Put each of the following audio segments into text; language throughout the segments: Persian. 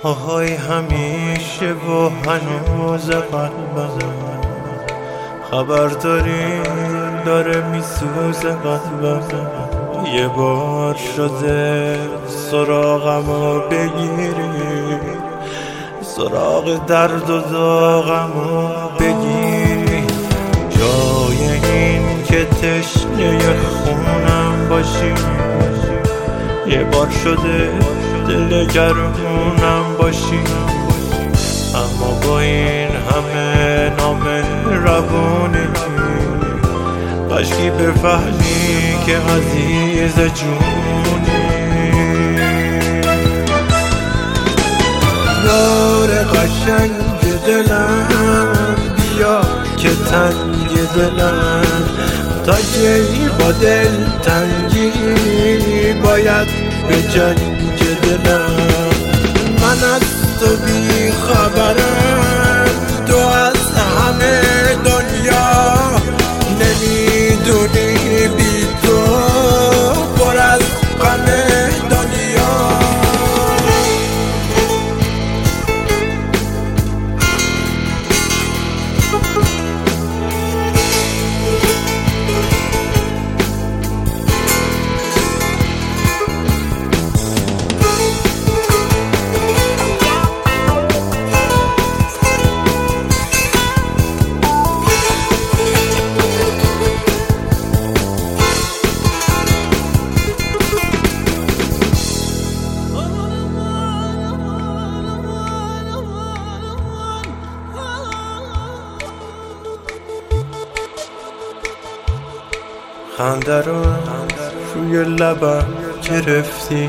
آهای همیشه و هنوز قلبم خبر داره میسوزه قلبم. یه بار شده سراغمو بگیری، سراغ درد و داغمو بگیری، جای این که تشنه خونم باشی. یه بار شده دل گرمونم باشی، اما با این همه نامهربونی کاشکی بفهمی که عزیز جونی. یار قشنگ دلم بیا که تنگ دلم، تا کی با دل تنگی باید به جنگ دلم. من از تو بی خبرم، تو از همه دنیا نمیدونی بی تو پر از غم دنیا. خنده رو روی لبم گرفتی،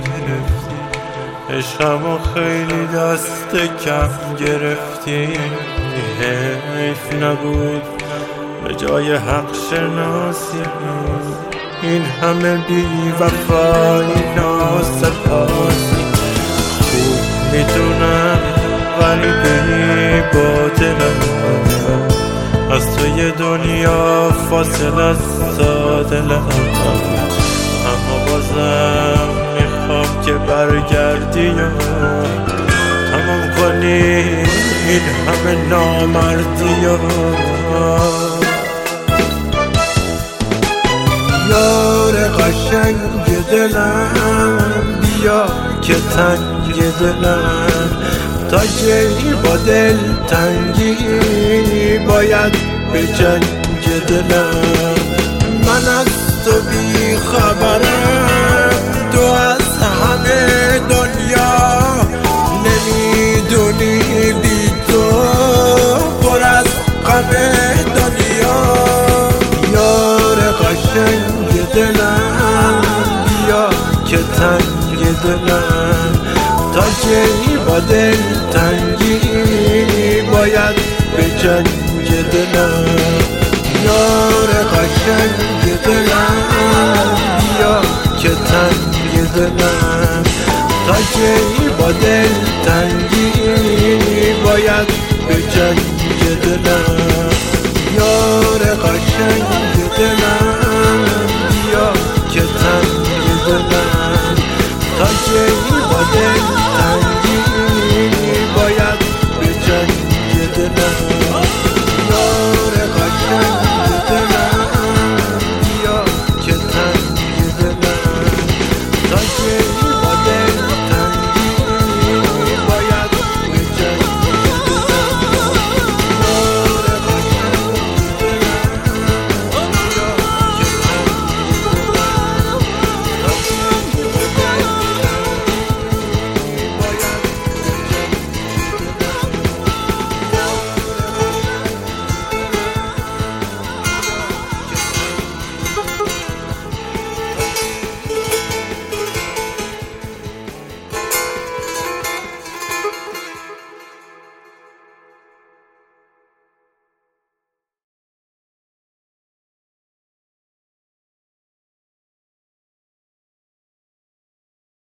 عشقمو خیلی دست کم گرفتی. حیف نبود به جای حق شناسی این همه بی وفایی ناسپاسی. خوب میدونم غریبه‌ای با دلم، از توی دنیا فاصله است تا دلم، اما بازم میخوام که برگردی و تمام کنی این همه نامردی. یار قشنگ دلم بیا که تنگ دلم، تا کی با دل تنگی باید به جنگ دلم. من از تو بی خبرم، تو از همه دنیا نمیدونی بی تو پر از غم دنیا. یار قشنگ دلم بیا که تنگ دلم، تا کی با دل تنگی باید به جنگ دلم. یار قشنگ دلم بیا که تنگ دلم، تا کی با دل تنگی باید به جنگ دلم. یار قشنگ